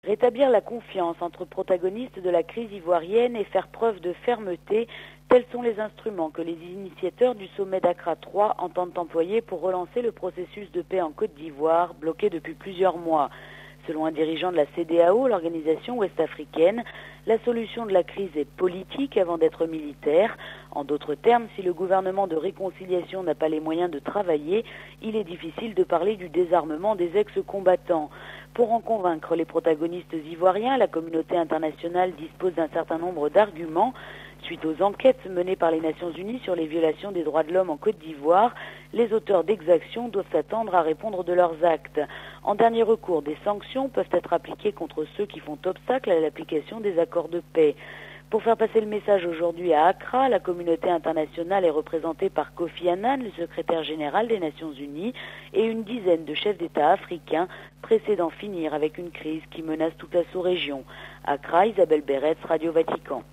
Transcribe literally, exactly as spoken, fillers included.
Rétablir la confiance entre protagonistes de la crise ivoirienne et faire preuve de fermeté, tels sont les instruments que les initiateurs du sommet d'Accra trois entendent employer pour relancer le processus de paix en Côte d'Ivoire, bloqué depuis plusieurs mois. Selon un dirigeant de la C E D E A O, l'organisation ouest-africaine, la solution de la crise est politique avant d'être militaire. En d'autres termes, si le gouvernement de réconciliation n'a pas les moyens de travailler, il est difficile de parler du désarmement des ex-combattants. Pour en convaincre les protagonistes ivoiriens, la communauté internationale dispose d'un certain nombre d'arguments. Suite aux enquêtes menées par les Nations Unies sur les violations des droits de l'homme en Côte d'Ivoire, les auteurs d'exactions doivent s'attendre à répondre de leurs actes. En dernier recours, des sanctions peuvent être appliquées contre ceux qui font obstacle à l'application des accords de paix. Pour faire passer le message aujourd'hui à Accra, la communauté internationale est représentée par Kofi Annan, le secrétaire général des Nations Unies, et une dizaine de chefs d'État africains pressés d'en finir avec une crise qui menace toute la sous-région. Accra, Isabelle Béretz, Radio Vatican.